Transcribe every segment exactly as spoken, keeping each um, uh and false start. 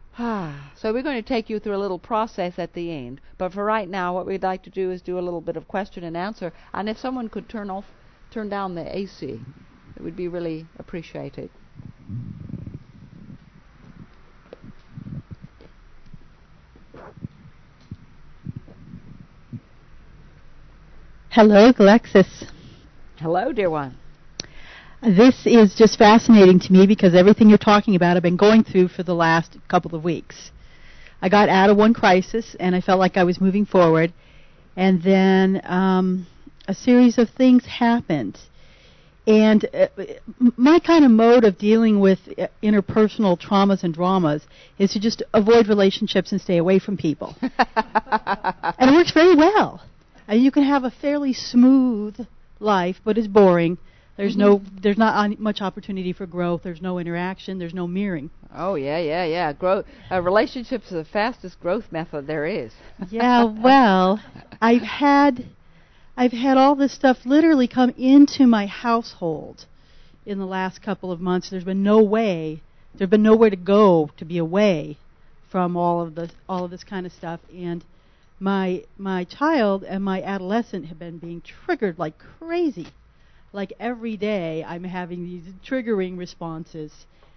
So we're going to take you through a little process at the end. But for right now, what we'd like to do is do a little bit of question and answer. And if someone could turn off, turn down the A C, it would be really appreciated. Hello, Alexis. Hello, dear one. This is just fascinating to me because everything you're talking about I've been going through for the last couple of weeks. I got out of one crisis and I felt like I was moving forward, and then um, a series of things happened. And uh, my kind of mode of dealing with uh, interpersonal traumas and dramas is to just avoid relationships and stay away from people. And it works very well. And you can have a fairly smooth life, but it's boring. There's mm-hmm. no, there's not on much opportunity for growth. There's no interaction. There's no mirroring. Oh yeah, yeah, yeah. Growth. Uh, relationships are the fastest growth method there is. Yeah, well, I've had, I've had all this stuff literally come into my household in the last couple of months. There's been no way, there's been nowhere to go to be away from all of the, all of this kind of stuff, and My my child and my adolescent have been being triggered like crazy. Like every day I'm having these triggering responses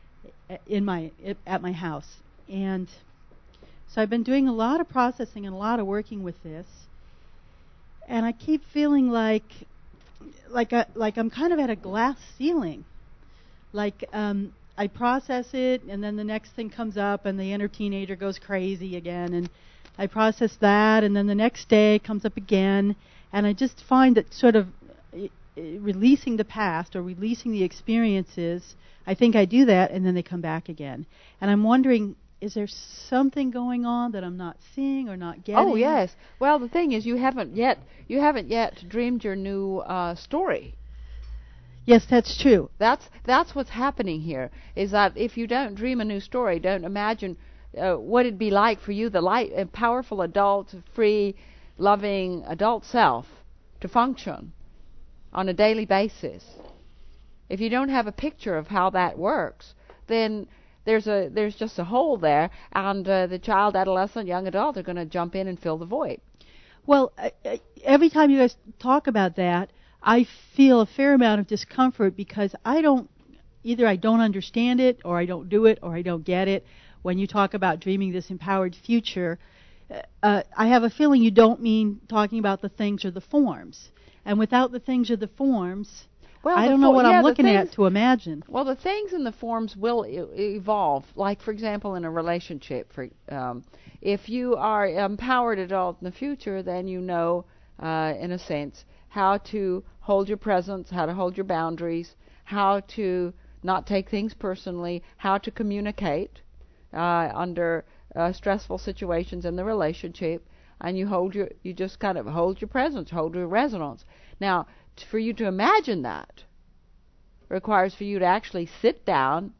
in my at my house. And so I've been doing a lot of processing and a lot of working with this. And I keep feeling like like a, like I'm kind of at a glass ceiling. Like um I process it and then the next thing comes up and the inner teenager goes crazy again, and I process that, and then the next day it comes up again, and I just find that sort of uh, releasing the past or releasing the experiences, I think I do that, and then they come back again. And I'm wondering, is there something going on that I'm not seeing or not getting? Oh yes. Well, the thing is, you haven't yet you haven't yet dreamed your new uh, story. Yes, that's true. That's that's what's happening here. Is that if you don't dream a new story, don't imagine Uh, what it'd be like for you, the light, uh, powerful adult, free, loving adult self, to function on a daily basis. If you don't have a picture of how that works, then there's a there's just a hole there, and uh, the child, adolescent, young adult are going to jump in and fill the void. Well, uh, uh, every time you guys talk about that, I feel a fair amount of discomfort because I don't, either I don't understand it, or I don't do it, or I don't get it. When you talk about dreaming this empowered future, uh, I have a feeling you don't mean talking about the things or the forms. And without the things or the forms, well, I don't know what yeah, I'm looking things, at to imagine. Well, the things and the forms will e- evolve. Like, for example, in a relationship, for, um, if you are empowered adult in the future, then you know, uh, in a sense, how to hold your presence, how to hold your boundaries, how to not take things personally, how to communicate Uh, under uh, stressful situations in the relationship, and you hold your, you just kind of hold your presence, hold your resonance. Now, t- for you to imagine that requires for you to actually sit down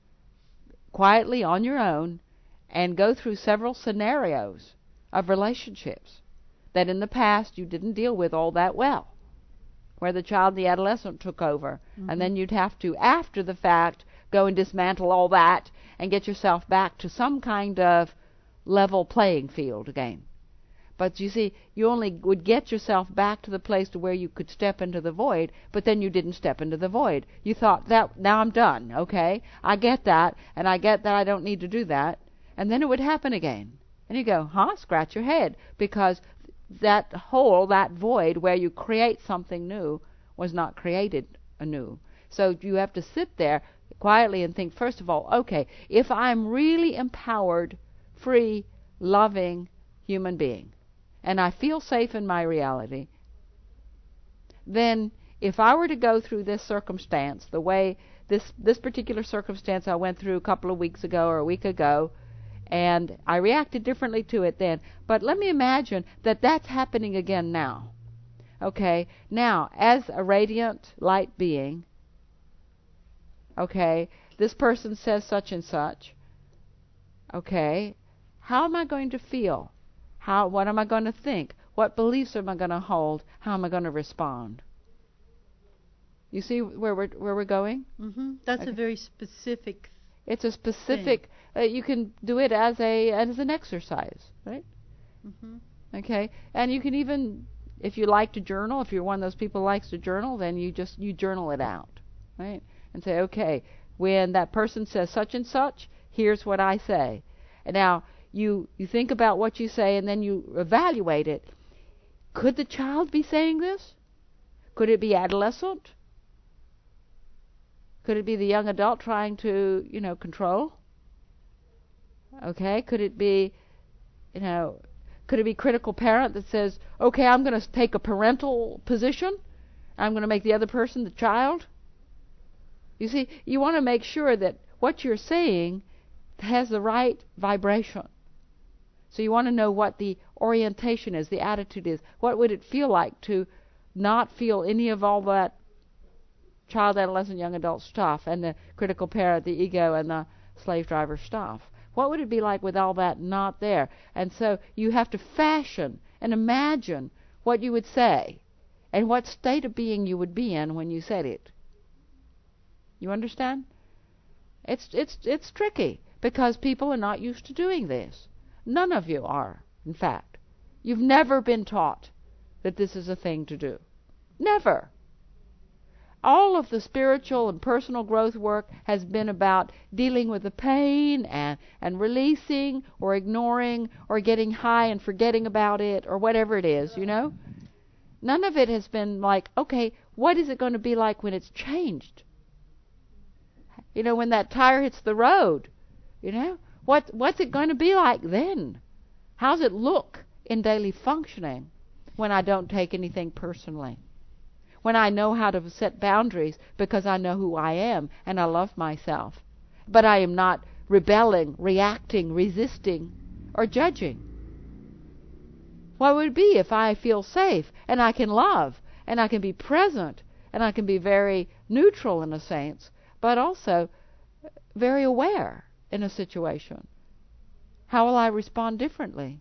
quietly on your own and go through several scenarios of relationships that in the past you didn't deal with all that well, where the child and the adolescent took over, mm-hmm. and then you'd have to, after the fact, go and dismantle all that and get yourself back to some kind of level playing field again. But you see, you only would get yourself back to the place to where you could step into the void, but then you didn't step into the void. You thought, that now I'm done, okay? I get that, and I get that I don't need to do that. And then it would happen again. And you go, huh? Scratch your head, because that hole, that void where you create something new was not created anew. So you have to sit there quietly and think, first of all, okay, if I'm really empowered, free, loving human being, and I feel safe in my reality, then if I were to go through this circumstance the way this this particular circumstance I went through a couple of weeks ago or a week ago, and I reacted differently to it then, but let me imagine that that's happening again now. Okay, now, as a radiant light being, okay, this person says such and such. Okay, how am I going to feel? How? What am I going to think? What beliefs am I going to hold? How am I going to respond? You see where we're where we're going? Mm-hmm. That's okay. a very specific It's a specific. Uh, you can do it as a as an exercise, right? Mm-hmm. Okay, and you can even, if you like to journal, if you're one of those people who likes to journal, then you just you journal it out, right? And say, okay, when that person says such and such, here's what I say. And now you you think about what you say, and then you evaluate it. Could the child be saying this? Could it be adolescent? Could it be the young adult trying to, you know, control? Okay, could it be, you know, could it be critical parent that says, okay, I'm going to take a parental position. I'm going to make the other person the child. You see, you want to make sure that what you're saying has the right vibration. So you want to know what the orientation is, the attitude is. What would it feel like to not feel any of all that child, adolescent, young adult stuff, and the critical parent, the ego, and the slave driver stuff? What would it be like with all that not there? And so you have to fashion and imagine what you would say and what state of being you would be in when you said it. You understand? It's it's it's tricky because people are not used to doing this. None of you are, in fact. You've never been taught that this is a thing to do. Never. All of the spiritual and personal growth work has been about dealing with the pain and, and releasing or ignoring or getting high and forgetting about it or whatever it is, you know. None of it has been like, okay, what is it going to be like when it's changed? You know, when that tire hits the road, you know, what what's it going to be like then? How's it look in daily functioning when I don't take anything personally? When I know how to set boundaries because I know who I am and I love myself. But I am not rebelling, reacting, resisting, or judging. What would it be if I feel safe and I can love and I can be present and I can be very neutral in a sense, but also very aware in a situation? How will I respond differently?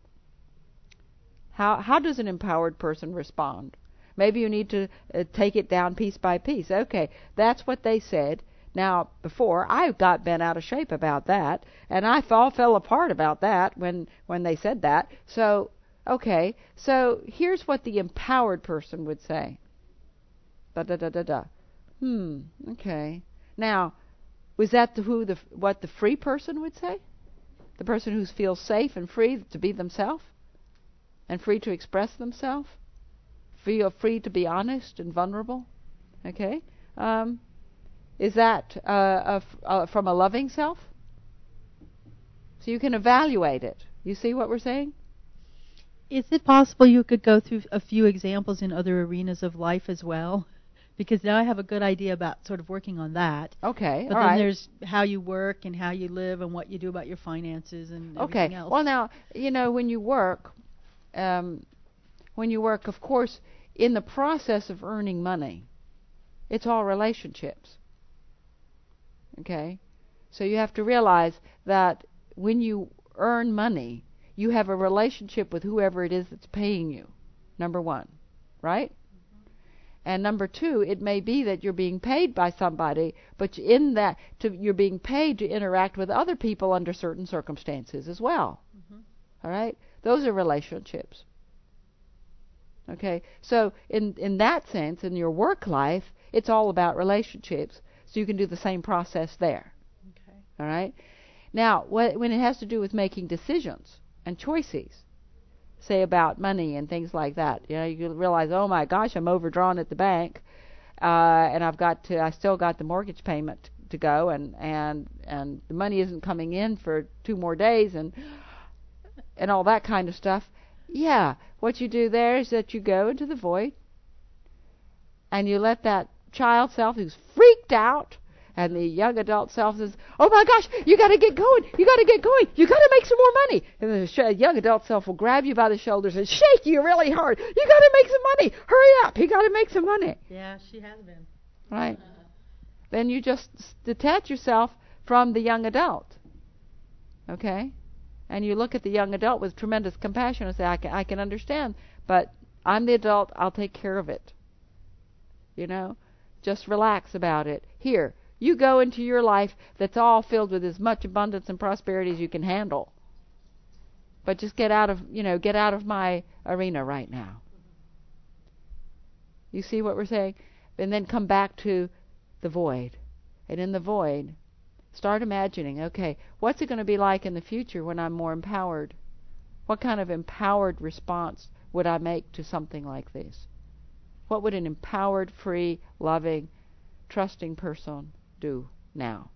How how does an empowered person respond? Maybe you need to uh, take it down piece by piece. Okay, that's what they said. Now, before, I got bent out of shape about that, and I all fell apart about that when, when they said that. So, okay, so here's what the empowered person would say. Da-da-da-da-da. Hmm, okay. Now, was that the, who the what the free person would say? The person who feels safe and free to be themselves? And free to express themselves? Feel free to be honest and vulnerable? Okay. Um, is that uh, a f- uh, from a loving self? So you can evaluate it. You see what we're saying? Is it possible you could go through a few examples in other arenas of life as well? Because now I have a good idea about sort of working on that. Okay, but all then right. There's how you work and how you live and what you do about your finances and everything okay. else. Well, now, you know, when you work, um, when you work, of course, in the process of earning money, it's all relationships. Okay? So you have to realize that when you earn money, you have a relationship with whoever it is that's paying you, number one. Right? Mm-hmm. And number two, it may be that you're being paid by somebody, but in that to, you're being paid to interact with other people under certain circumstances as well. Mm-hmm. All right? Those are relationships. Okay, so in in that sense, in your work life, it's all about relationships. So you can do the same process there. Okay. All right. Now, wh- when it has to do with making decisions and choices, say about money and things like that, you know, you realize, oh my gosh, I'm overdrawn at the bank, uh, and I've got to, I still got the mortgage payment to go, and and and the money isn't coming in for two more days, and and all that kind of stuff. Yeah, what you do there is that you go into the void and you let that child self who's freaked out and the young adult self says, oh my gosh, you got to get going, you got to get going, you got to make some more money. And the sh- young adult self will grab you by the shoulders and shake you really hard. You got to make some money. Hurry up. You got to make some money. Yeah, she has been. Right. Uh, then you just detach yourself from the young adult. Okay? And you look at the young adult with tremendous compassion and say, I can, I can understand, but I'm the adult, I'll take care of it. You know? Just relax about it. Here, You go into your life that's all filled with as much abundance and prosperity as you can handle. But just get out of, you know, get out of my arena right now. You see what we're saying? And then come back to the void. And in the void, start imagining, okay, what's it going to be like in the future when I'm more empowered? What kind of empowered response would I make to something like this? What would an empowered, free, loving, trusting person do now?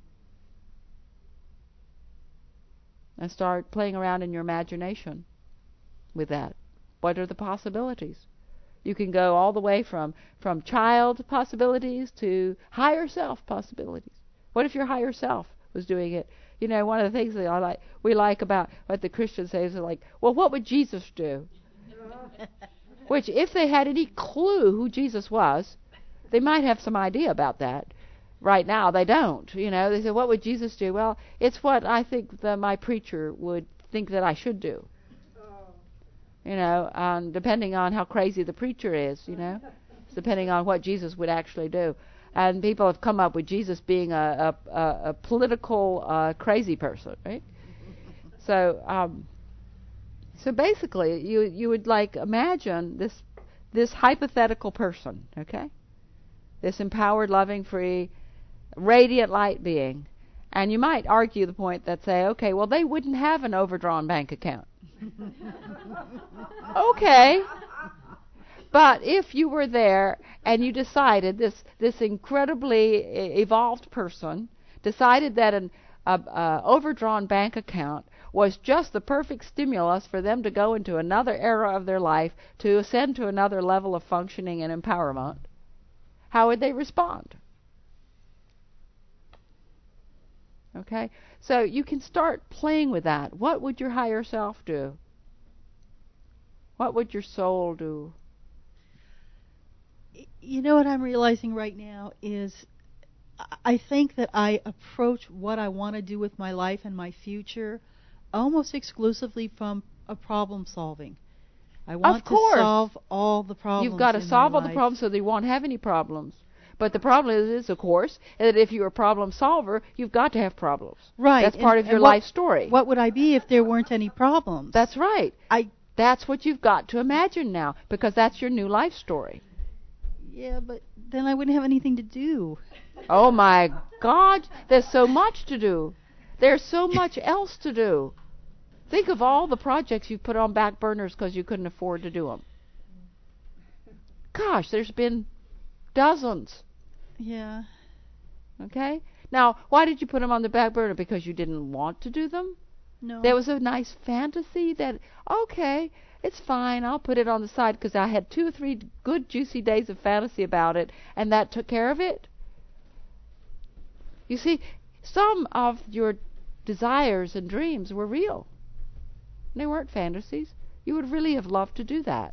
And start playing around in your imagination with that. What are the possibilities? You can go all the way from, from child possibilities to higher self possibilities. What if your higher self was doing it? You know, one of the things that I like, we like about what the Christians say is like, well, what would Jesus do? Which, if they had any clue who Jesus was, they might have some idea about that. Right now, they don't. You know, they say, what would Jesus do? Well, it's what I think the, my preacher would think that I should do. You know, um, depending on how crazy the preacher is, you know, it's depending on what Jesus would actually do. And people have come up with Jesus being a, a, a, a political uh, crazy person, right? So, um, so basically, you you would like imagine this this hypothetical person, okay? This empowered, loving, free, radiant light being. And you might argue the point that say, okay, well, they wouldn't have an overdrawn bank account. Okay. But if you were there and you decided, this this incredibly evolved person decided that an a, a overdrawn bank account was just the perfect stimulus for them to go into another era of their life, to ascend to another level of functioning and empowerment, how would they respond? Okay? So you can start playing with that. What would your higher self do? What would your soul do? You know what I'm realizing right now is I think that I approach what I want to do with my life and my future almost exclusively from a problem solving. I want to solve all the problems. You've got to solve all the problems so they won't have any problems. But the problem is, is, of course, that if you're a problem solver, you've got to have problems. Right. That's part and, of your what, life story. What would I be if there weren't any problems? That's right. I. That's what you've got to imagine now, because that's your new life story. Yeah, but then I wouldn't have anything to do. Oh, my God. There's so much to do. There's so much else to do. Think of all the projects you've put on back burners because you couldn't afford to do them. Gosh, there's been dozens. Yeah. Okay? Now, why did you put them on the back burner? Because you didn't want to do them? No. There was a nice fantasy that, okay, it's fine, I'll put it on the side because I had two or three good, juicy days of fantasy about it, and that took care of it. You see, some of your desires and dreams were real. They weren't fantasies. You would really have loved to do that.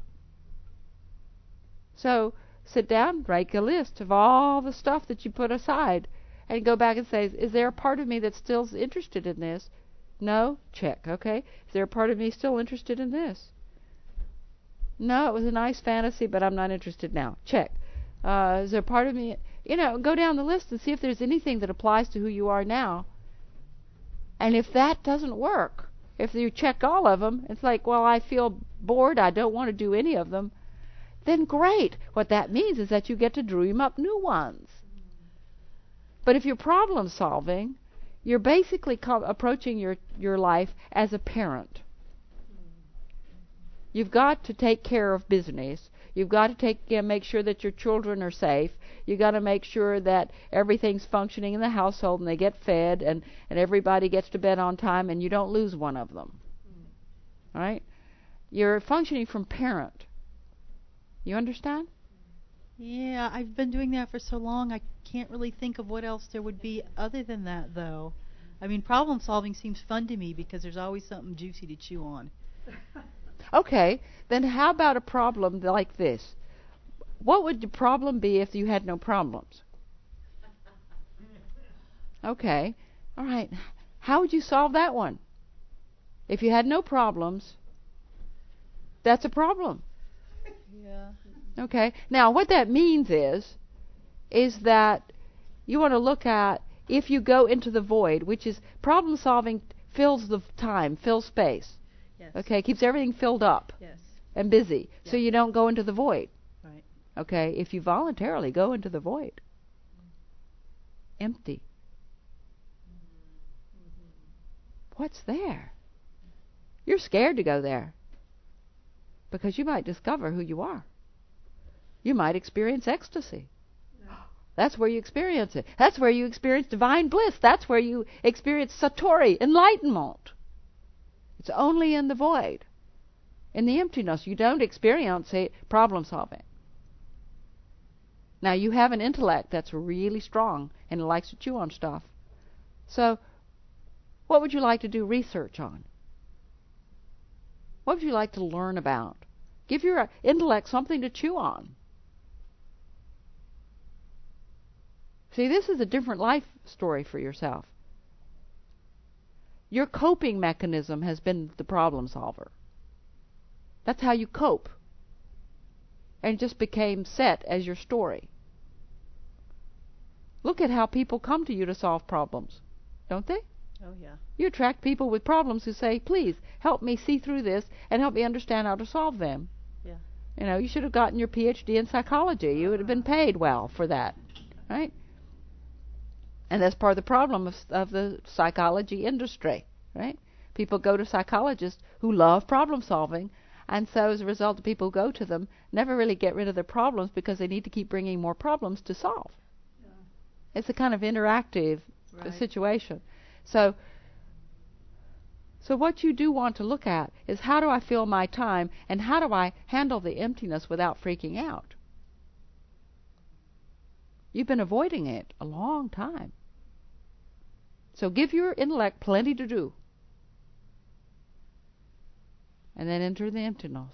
So, sit down, make a list of all the stuff that you put aside, and go back and say, is there a part of me that's still interested in this? No? Check. Okay. Is there a part of me still interested in this? No, it was a nice fantasy, but I'm not interested now. Check. Uh, is there a part of me... You know, go down the list and see if there's anything that applies to who you are now. And if that doesn't work, if you check all of them, it's like, well, I feel bored, I don't want to do any of them, then great. What that means is that you get to dream up new ones. But if you're problem solving, you're basically co- approaching your, your life as a parent. You've got to take care of business. You've got to take uh, make sure that your children are safe. You've got to make sure that everything's functioning in the household and they get fed and, and everybody gets to bed on time and you don't lose one of them. All right? You're functioning from parent. You understand? Yeah, I've been doing that for so long, I can't really think of what else there would be other than that, though. I mean, problem solving seems fun to me because there's always something juicy to chew on. Okay, then how about a problem like this? What would the problem be if you had no problems? Okay, all right. How would you solve that one? If you had no problems, that's a problem. Yeah. Okay, now what that means is, is that you want to look at if you go into the void, which is problem solving, fills the time, fills space. Yes. Okay, keeps everything filled up Yes. and busy, Yeah. so you don't go into the void. Right. Okay, if you voluntarily go into the void, empty. What's there? You're scared to go there because you might discover who you are. You might experience ecstasy. That's where you experience it. That's where you experience divine bliss. That's where you experience satori, enlightenment. It's only in the void, in the emptiness. You don't experience it problem solving. Now, you have an intellect that's really strong and it likes to chew on stuff. So, what would you like to do research on? What would you like to learn about? Give your intellect something to chew on. See, this is a different life story for yourself. Your coping mechanism has been the problem solver. That's how you cope. And it just became set as your story. Look at how people come to you to solve problems, don't they? Oh, yeah. You attract people with problems who say, please, help me see through this and help me understand how to solve them. Yeah. You know, you should have gotten your P H D in psychology. You would have been paid well for that, right? And that's part of the problem of, of the psychology industry, right? People go to psychologists who love problem solving, and so as a result, the people who go to them never really get rid of their problems because they need to keep bringing more problems to solve. Yeah. It's a kind of interactive right. situation. So, so what you do want to look at is, how do I fill my time, and how do I handle the emptiness without freaking out? You've been avoiding it a long time. So give your intellect plenty to do. And then enter the emptiness.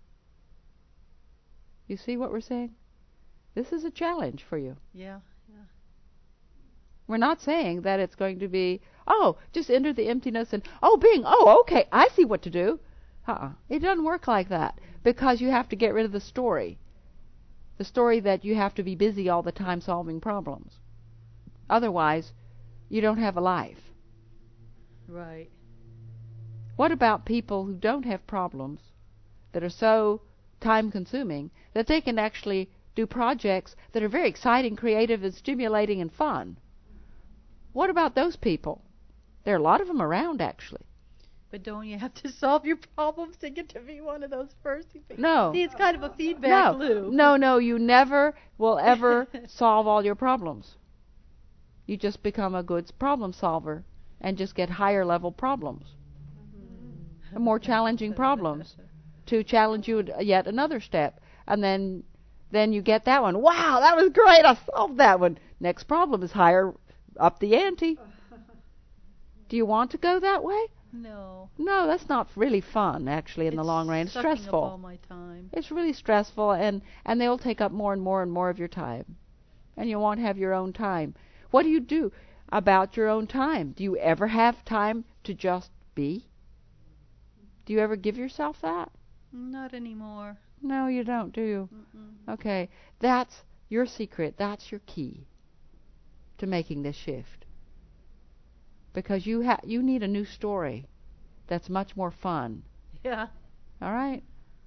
You see what we're saying? This is a challenge for you. Yeah, yeah. We're not saying that it's going to be, oh, just enter the emptiness and, oh, being, oh, okay, I see what to do. Uh-uh. It doesn't work like that, because you have to get rid of the story. The story that you have to be busy all the time solving problems. Otherwise, you don't have a life. Right. What about people who don't have problems that are so time-consuming that they can actually do projects that are very exciting, creative, and stimulating and fun? What about those people? There are a lot of them around, actually. But don't you have to solve your problems to get to be one of those first? No. See, it's kind of a feedback no. loop. No, no, you never will ever solve all your problems. You just become a good problem solver and just get higher level problems. Mm-hmm. And more challenging problems to challenge you yet another step. And then then you get that one. Wow, that was great. I solved that one. Next problem is higher up the ante. Do you want to go that way? No. No, that's not really fun, actually, in it's the long run. It's sucking stressful. Up all my time. It's really stressful, and, and they'll take up more and more and more of your time. And you won't have your own time. What do you do about your own time? Do you ever have time to just be? Do you ever give yourself that? Not anymore. No, you don't, do you? Mm-mm. Okay. That's your secret. That's your key to making this shift. Because you ha- you need a new story that's much more fun. Yeah. All right?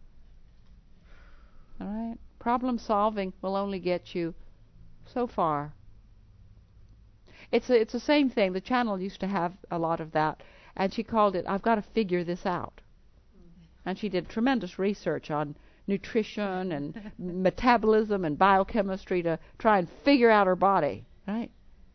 All right? Problem solving will only get you so far. It's a, it's the same thing. The channel used to have a lot of that, and she called it, I've got to figure this out. And she did tremendous research on nutrition and metabolism and biochemistry to try and figure out her body, right?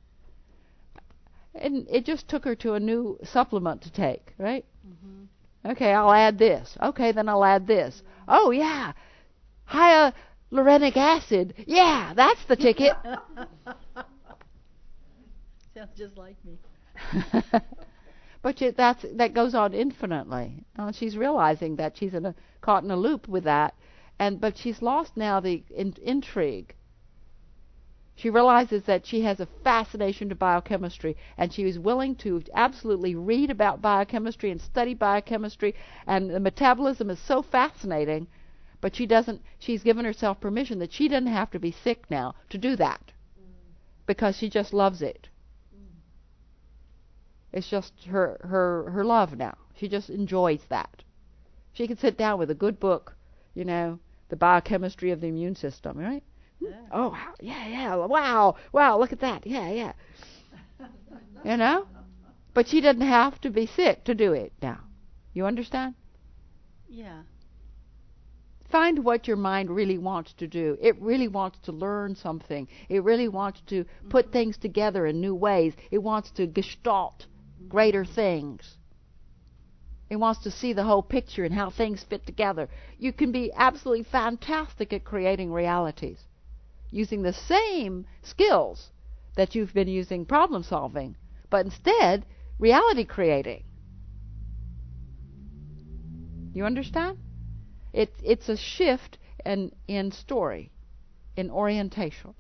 And it just took her to a new supplement to take, right? Mm-hmm. Okay, I'll add this. Okay, then I'll add this. Oh, yeah, hyaluronic acid. Yeah, that's the ticket. Sounds just like me. But you, that's, that goes on infinitely. Uh, she's realizing that she's in a, caught in a loop with that, and but she's lost now the in, intrigue. She realizes that she has a fascination to biochemistry, and she is willing to absolutely read about biochemistry and study biochemistry, and the metabolism is so fascinating, but she doesn't, she's given herself permission that she doesn't have to be sick now to do that, because she just loves it. It's just her, her, her love now. She just enjoys that. She can sit down with a good book, you know, The Biochemistry of the Immune System, right? Yeah. Oh, yeah, yeah, wow, wow, look at that, yeah, yeah. You know? But she doesn't have to be sick to do it now. You understand? Yeah. Find what your mind really wants to do. It really wants to learn something. It really wants to put mm-hmm. things together in new ways. It wants to gestalt mm-hmm. greater things. It wants to see the whole picture and how things fit together. You can be absolutely fantastic at creating realities using the same skills that you've been using problem solving, but instead reality creating. You understand? It, it's a shift in, in story, in orientation.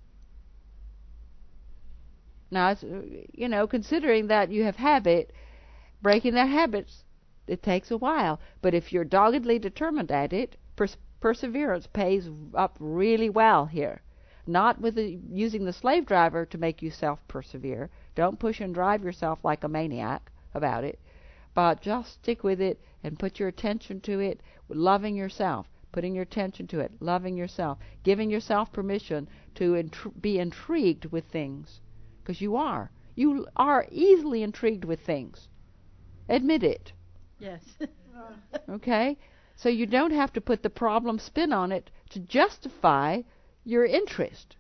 Now, it's, you know, considering that you have habit, breaking that habits, it takes a while. But if you're doggedly determined at it, pers- perseverance pays up really well here. Not with the, using the slave driver to make you self-persevere. Don't push and drive yourself like a maniac about it. But just stick with it and put your attention to it, loving yourself, putting your attention to it, loving yourself, giving yourself permission to intri- be intrigued with things. Because you are. You are easily intrigued with things. Admit it. Yes. Okay? So you don't have to put the problem spin on it to justify your interest.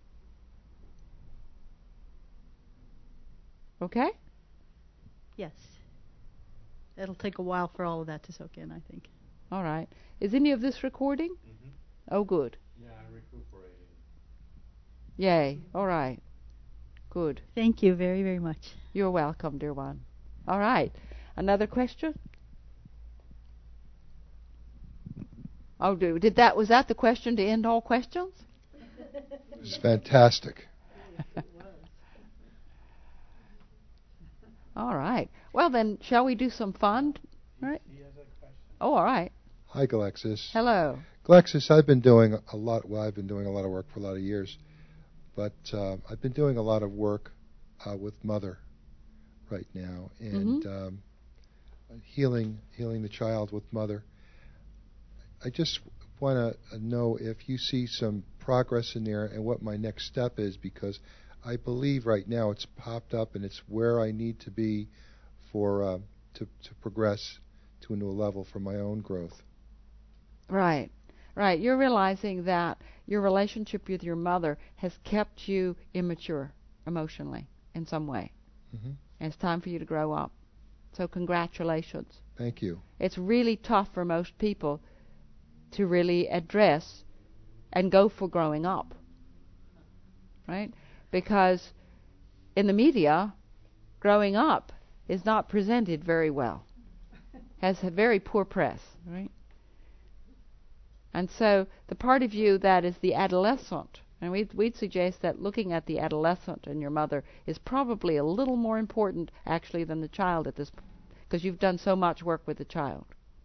Okay? Yes. It'll take a while for all of that to soak in, I think. All right. Is any of this recording? Mm-hmm. Oh, good. Yeah, I'm recuperating. Yay. All right. Good. Thank you very, very much. You're welcome, dear one. All right. Another question? Oh, did that was that the question to end all questions? It's fantastic. All right. Well, then, shall we do some fun? All right. He has a question. Oh, all right. Hi, Galexis. Hello. Galexis, I've been doing a lot. Well, I've been doing a lot of work for a lot of years, but uh, I've been doing a lot of work uh, with Mother right now, and mm-hmm. um, healing healing the child with Mother. I just want to know if you see some progress in there and what my next step is, because I believe right now it's popped up and it's where I need to be for uh, to to progress to a new level for my own growth. Right, right. You're realizing that your relationship with your mother has kept you immature emotionally in some way. Mm-hmm. And it's time for you to grow up. So congratulations. Thank you. It's really tough for most people to really address and go for growing up. Right? Because in the media, growing up is not presented very well. Has a very poor press, right? And so the part of you that is the adolescent, and we'd, we'd suggest that looking at the adolescent and your mother is probably a little more important actually than the child at this point, because you've done so much work with the child.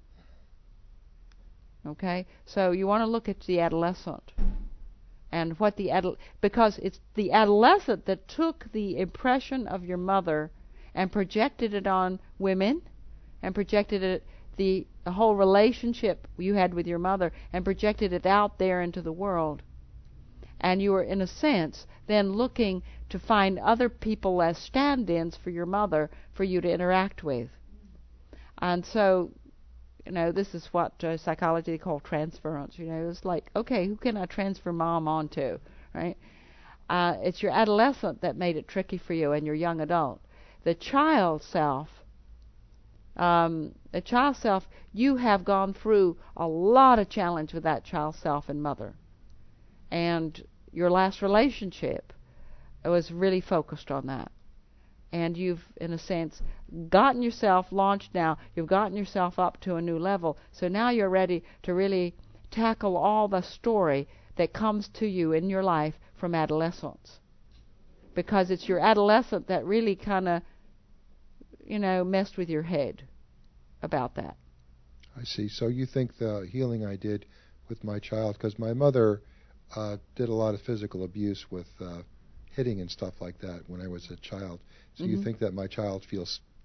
Okay? So you want to look at the adolescent and what the adol- because it's the adolescent that took the impression of your mother and projected it on women and projected it the, the whole relationship you had with your mother and projected it out there into the world. And you were, in a sense, then looking to find other people as stand-ins for your mother for you to interact with. And so, you know, this is what uh, psychology they call transference. You know, it's like, okay, who can I transfer mom onto, right? Uh, it's your adolescent that made it tricky for you and your young adult. The child self, um, the child self, you have gone through a lot of challenge with that child self and mother. And your last relationship was really focused on that. And you've, in a sense, gotten yourself launched now. You've gotten yourself up to a new level. So now you're ready to really tackle all the story that comes to you in your life from adolescence. Because it's your adolescent that really kind of, you know, messed with your head about that. I see. So you think the healing I did with my child, because my mother uh, did a lot of physical abuse with uh, hitting and stuff like that when I was a child. So mm-hmm. you think that my child feels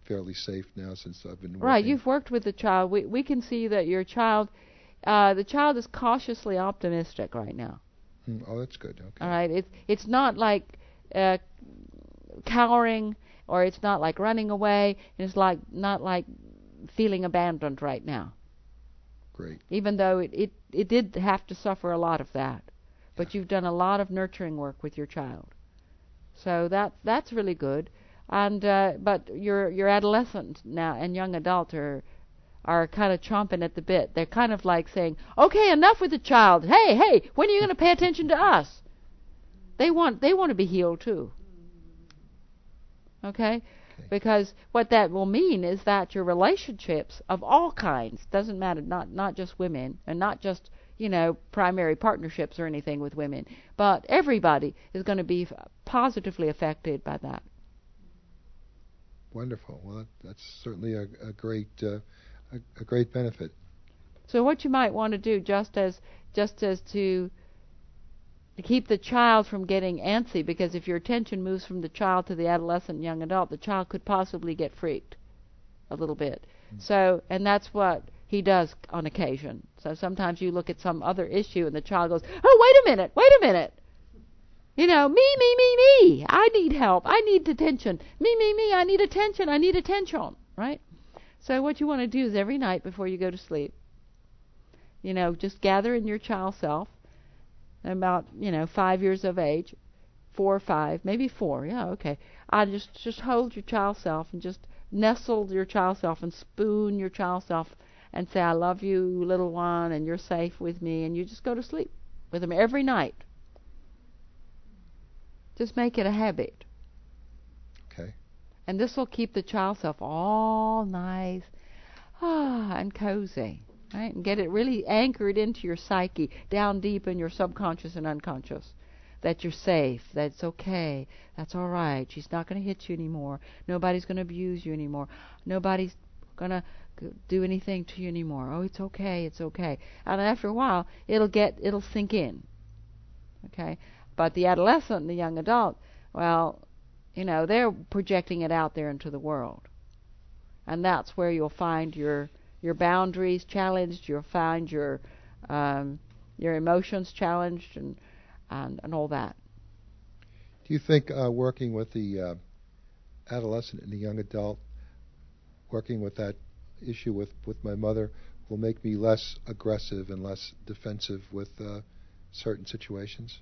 fairly safe now since I've been working. Right, you've worked with the child. We we can see that your child, uh, the child is cautiously optimistic right now. Mm, oh, that's good. Okay. All right, it's it's not like uh, cowering, or it's not like running away. It's like not like feeling abandoned right now. Great. Even though it, it, it did have to suffer a lot of that. But Yeah. you've done a lot of nurturing work with your child. So that that's really good. And uh, but your your adolescent now and young adult are are kind of chomping at the bit. They're kind of like saying, "Okay, enough with the child. Hey, hey, when are you going to pay attention to us?" They want they want to be healed too. Okay? Because what that will mean is that your relationships of all kinds, doesn't matter, not not just women, and not just, you know, primary partnerships or anything with women, but everybody is going to be f- positively affected by that. Wonderful. Well, that, that's certainly a, a great uh, a, a great benefit. So what you might want to do, just as just as to to keep the child from getting antsy, because if your attention moves from the child to the adolescent and young adult, the child could possibly get freaked a little bit. Mm. So, and that's what he does on occasion. So sometimes you look at some other issue and the child goes, "Oh, wait a minute, wait a minute. You know, me, me, me, me. I need help. I need attention. Me, me, me. I need attention. I need attention." Right? So what you want to do is every night before you go to sleep, you know, just gather in your child self, about, you know, five years of age, four or five, maybe four, yeah, okay. I just just hold your child self and just nestle your child self and spoon your child self and say, "I love you, little one, and you're safe with me," and you just go to sleep with them every night. Just make it a habit. Okay. And this will keep the child self all nice ah, and cozy. Right? And get it really anchored into your psyche, down deep in your subconscious and unconscious. That you're safe, that it's okay, that's all right. She's not going to hit you anymore. Nobody's going to abuse you anymore. Nobody's going to do anything to you anymore. Oh, it's okay, it's okay. And after a while, it'll get, it'll sink in. Okay? But the adolescent and the young adult, well, you know, they're projecting it out there into the world. And that's where you'll find your your boundaries challenged, you'll find your um, your emotions challenged, and, and and all that. Do you think uh, working with the uh, adolescent and the young adult, working with that issue with, with my mother, will make me less aggressive and less defensive with uh, certain situations?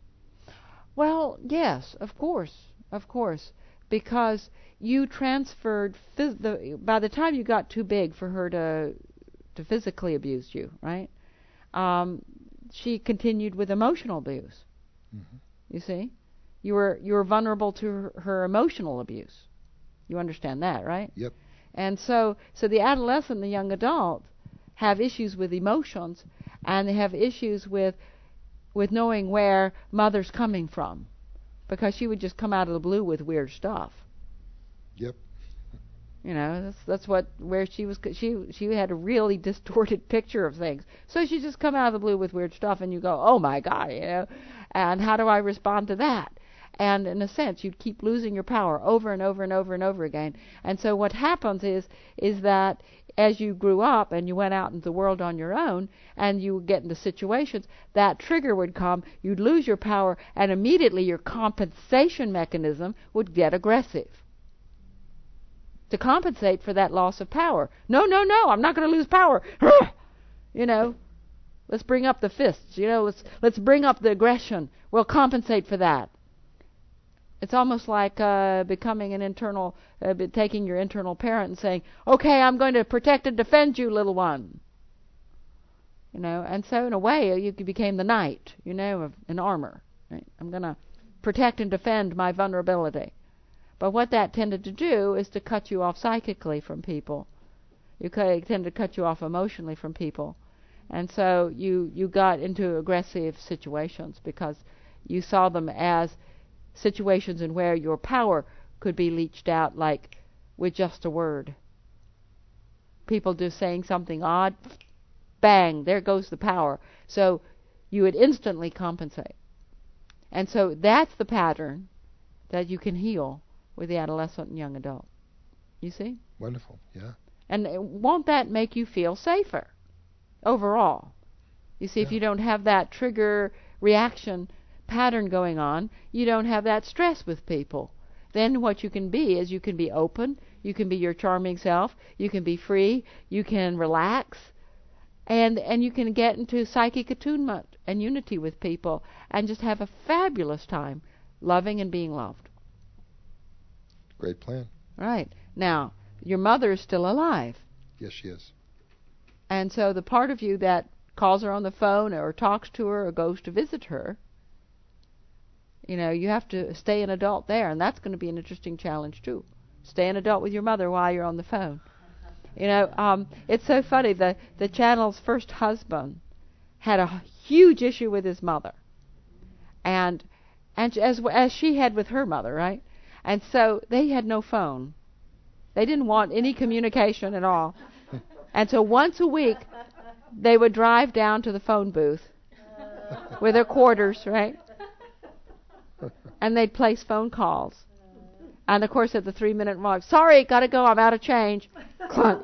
Well, yes, of course, of course, because you transferred phys- the by the time you got too big for her to to physically abuse you, right? Um, she continued with emotional abuse. Mm-hmm. You see, you were you were vulnerable to her, her emotional abuse. You understand that, right? Yep. And so, so the adolescent and the young adult have issues with emotions, and they have issues with with knowing where mother's coming from, because she would just come out of the blue with weird stuff. Yep. You know, that's that's what where she was. She she had a really distorted picture of things. So she just come out of the blue with weird stuff, and you go, "Oh my God," you know. And how do I respond to that? And in a sense, you'd keep losing your power over and over and over and over again. And so what happens is is that as you grew up and you went out into the world on your own, and you would get into situations, that trigger would come. You'd lose your power, and immediately your compensation mechanism would get aggressive to compensate for that loss of power. No, no, no, I'm not going to lose power. You know, let's bring up the fists. You know, let's let's bring up the aggression. We'll compensate for that. It's almost like uh, becoming an internal, uh, taking your internal parent and saying, "Okay, I'm going to protect and defend you, little one." You know, and so in a way, you became the knight, you know, of in armor. Right? I'm going to protect and defend my vulnerability. But what that tended to do is to cut you off psychically from people. You tended to cut you off emotionally from people. And so you, you got into aggressive situations because you saw them as situations in where your power could be leached out, like with just a word. People just saying something odd, bang, there goes the power. So you would instantly compensate. And so that's the pattern that you can heal with the adolescent and young adult. You see? Wonderful. Yeah. And uh, won't that make you feel safer overall? You see, Yeah. if you don't have that trigger reaction pattern going on, you don't have that stress with people. Then what you can be is you can be open, you can be your charming self, you can be free, you can relax, and and you can get into psychic attunement and unity with people and just have a fabulous time loving and being loved. Great plan. Right. Now, your mother is still alive. Yes, she is. And so the part of you that calls her on the phone or talks to her or goes to visit her, you know, you have to stay an adult there, and that's going to be an interesting challenge too. Stay an adult with your mother while you're on the phone. You know, um, it's so funny. The the channel's first husband had a huge issue with his mother, and and as as she had with her mother, right? And so they had no phone. They didn't want any communication at all. And so once a week, they would drive down to the phone booth with their quarters, right? And they'd place phone calls. And of course, at the three-minute mark, sorry, gotta go, I'm out of change. Clunk.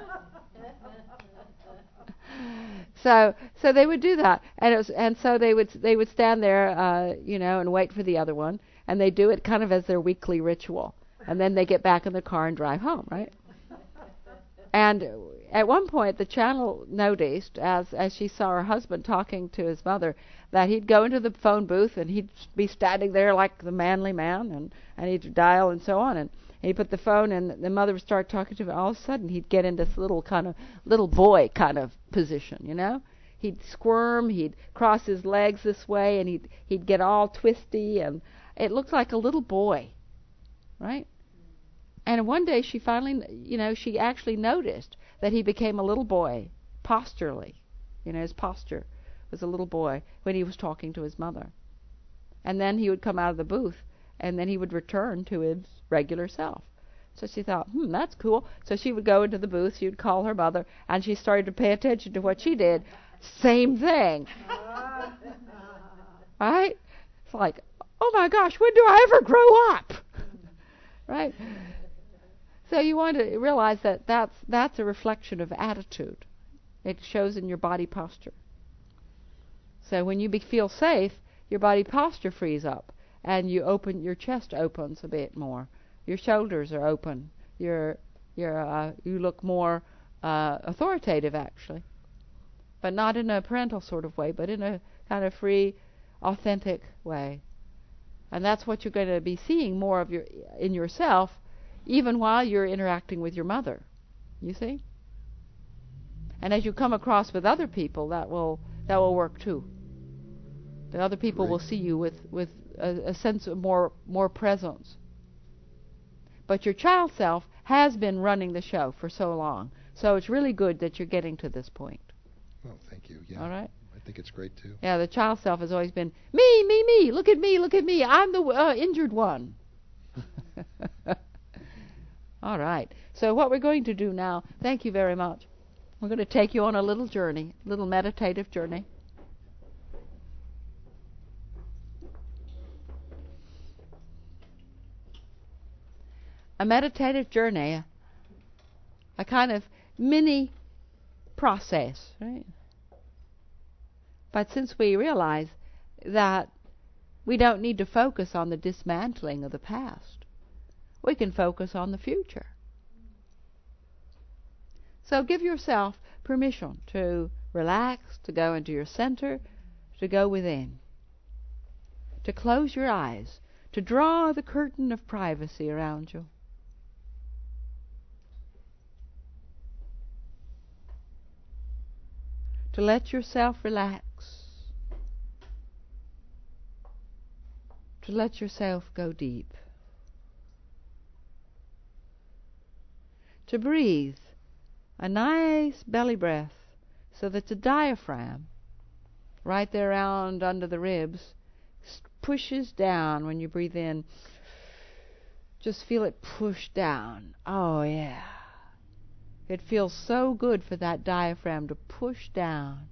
So, so they would do that, and it was, and so they would they would stand there, uh, you know, and wait for the other one, and they do it kind of as their weekly ritual, and then they get back in the car and drive home, right? And at one point, the channel noticed, as as she saw her husband talking to his mother, that he'd go into the phone booth and he'd be standing there like the manly man, and, and he'd dial and so on, and he'd put the phone, and the mother would start talking to him. All of a sudden, he'd get into this little kind of little boy kind of position, you know. He'd squirm, he'd cross his legs this way, and he'd he'd get all twisty, and it looked like a little boy, right? And one day she finally, you know, she actually noticed that he became a little boy, posturally. You know, his posture was a little boy when he was talking to his mother. And then he would come out of the booth, and then he would return to his regular self. So she thought, hmm, that's cool. So she would go into the booth, she would call her mother, and she started to pay attention to what she did. Same thing. Right? It's like, oh my gosh, when do I ever grow up? Right? So you want to realize that that's, that's a reflection of attitude. It shows in your body posture. So when you be, feel safe, your body posture frees up, and you open, your chest opens a bit more. Your shoulders are open. Your, your, uh, you look more uh, authoritative, actually, but not in a parental sort of way, but in a kind of free, authentic way. And that's what you're going to be seeing more of your in yourself, even while you're interacting with your mother. You see? And as you come across with other people, that will that will work too. The other people Great. will see you with with a, a sense of more more presence. But your child self has been running the show for so long, so it's really good that you're getting to this point. Well, thank you. Yeah. All right. I think it's great too. Yeah, the child self has always been me, me, me. Look at me, look at me. I'm the uh, injured one. All right. So what we're going to do now, thank you very much. We're going to take you on a little journey, little meditative journey. A meditative journey, a kind of mini process, right? But since we realize that we don't need to focus on the dismantling of the past, we can focus on the future. So give yourself permission to relax, to go into your center, to go within, to close your eyes, to draw the curtain of privacy around you. To let yourself relax, to let yourself go deep, to breathe a nice belly breath so that the diaphragm, right there around under the ribs, pushes down when you breathe in. Just feel it push down. Oh, yeah. It feels so good for that diaphragm to push down.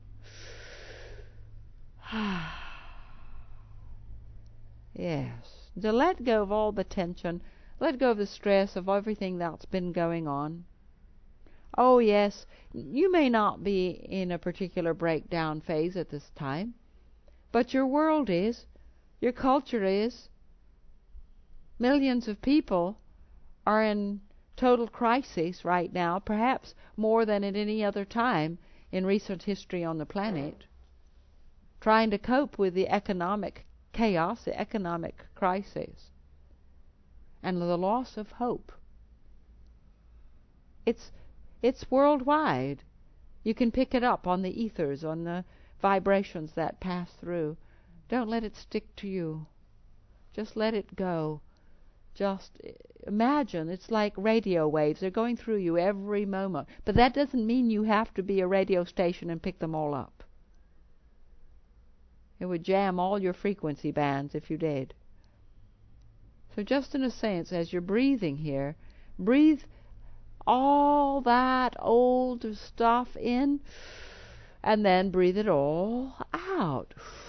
Yes. To let go of all the tension, Let go of the stress of everything that's been going on. Oh, yes, you may not be in a particular breakdown phase at this time, but your world is, your culture is. Millions of people are in total crisis right now, perhaps more than at any other time in recent history on the planet, trying to cope with the economic chaos, the economic crisis, and the loss of hope. It's it's worldwide. You can pick it up on the ethers, on the vibrations that pass through. Don't let it stick to you. Just let it go. Just imagine it's like radio waves. They're going through you every moment. But that doesn't mean you have to be a radio station and pick them all up. It would jam all your frequency bands if you did. So just in a sense, as you're breathing here, breathe all that old stuff in, and then breathe it all out.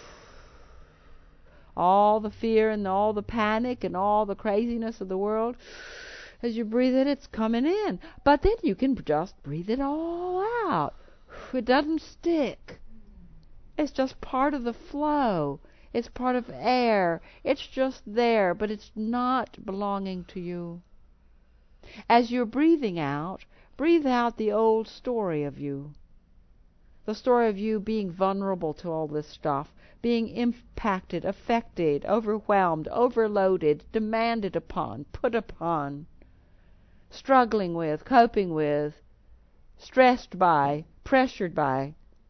All the fear and all the panic and all the craziness of the world, as you breathe it, it's coming in. But then you can just breathe it all out. It doesn't stick. It's just part of the flow. It's part of air. It's just there, but it's not belonging to you. As you're breathing out, breathe out the old story of you. The story of you being vulnerable to all this stuff, being impacted, affected, overwhelmed, overloaded, demanded upon, put upon, struggling with, coping with, stressed by, pressured by.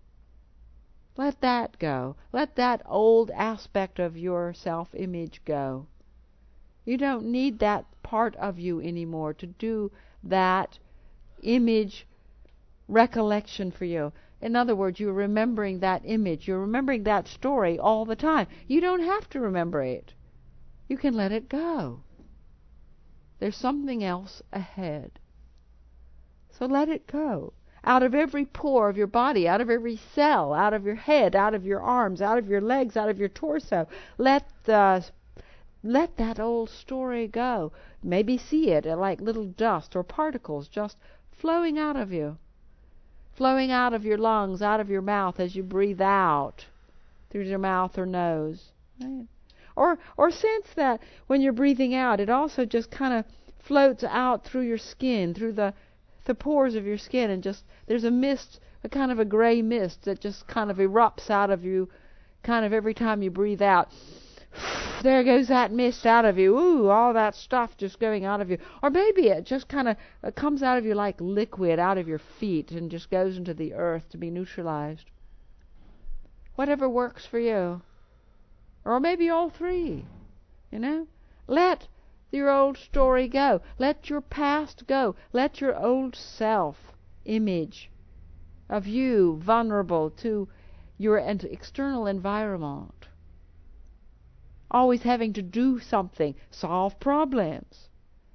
Let that go. Let that old aspect of your self-image go. You don't need that part of you anymore to do that image recollection for you. In other words, you're remembering that image. You're remembering that story all the time. You don't have to remember it. You can let it go. There's something else ahead. So let it go. Out of every pore of your body, out of every cell, out of your head, out of your arms, out of your legs, out of your torso, let the Let that old story go. Maybe see it like little dust or particles just flowing out of you. Flowing out of your lungs, out of your mouth as you breathe out through your mouth or nose. Right? Or or sense that when you're breathing out, it also just kind of floats out through your skin, through the the pores of your skin, and just there's a mist, a kind of a gray mist that just kind of erupts out of you kind of every time you breathe out. There goes that mist out of you. Ooh, all that stuff just going out of you. Or maybe it just kind of uh, comes out of you like liquid out of your feet and just goes into the earth to be neutralized. Whatever works for you. Or maybe all three. You know? Let your old story go. Let your past go. Let your old self image of you vulnerable to your external environment, always having to do something, solve problems,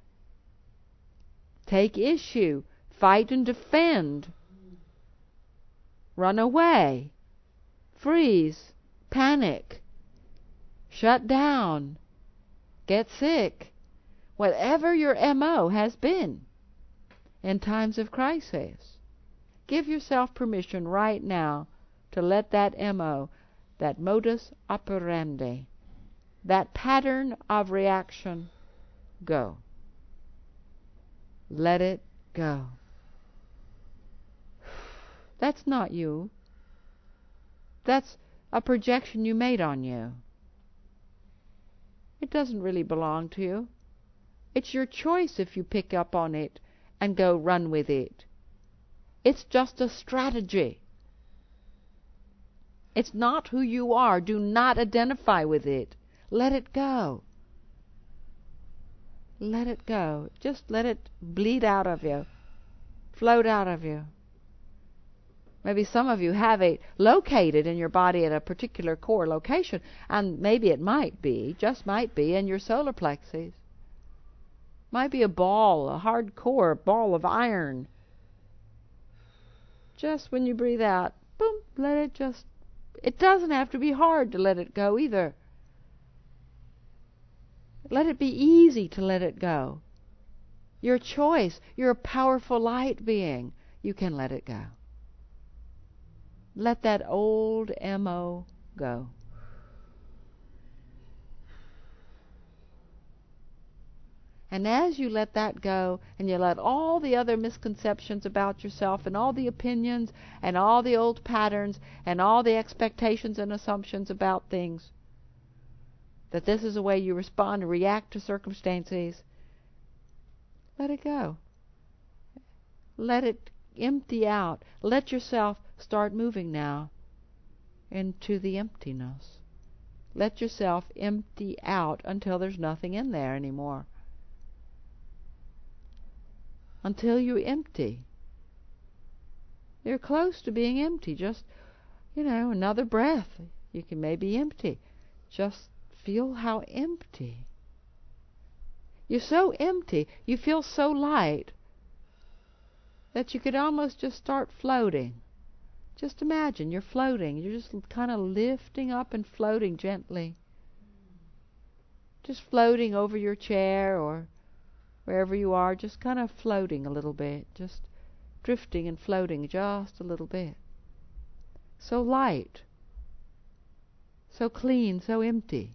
take issue, fight and defend, run away, freeze, panic, shut down, get sick, whatever your M O has been in times of crisis. Give yourself permission right now to let that M O, that modus operandi, that pattern of reaction, go. Let it go. That's not you. That's a projection you made on you. It doesn't really belong to you. It's your choice if you pick up on it and go run with it. It's just a strategy. It's not who you are. Do not identify with it. Let it go. Let it go. Just let it bleed out of you. Float out of you. Maybe some of you have it located in your body at a particular core location, and maybe it might be, just might be, in your solar plexus. Might be a ball, a hard core ball of iron. Just when you breathe out, boom, let it just, it doesn't have to be hard to let it go either. Let it be easy to let it go. Your choice. You're a powerful light being. You can let it go. Let that old M O go. And as you let that go, and you let all the other misconceptions about yourself, and all the opinions, and all the old patterns, and all the expectations and assumptions about things, that this is the way you respond and react to circumstances, let it go. Let it empty out. Let yourself start moving now into the emptiness. Let yourself empty out until there's nothing in there anymore. Until you empty. You're close to being empty. Just, you know, another breath. You can maybe empty. Just feel how empty. You're so empty. You feel so light that you could almost just start floating. Just imagine you're floating. You're just kind of lifting up and floating gently. Just floating over your chair or wherever you are, just kind of floating a little bit. Just drifting and floating just a little bit. So light. So clean, so empty.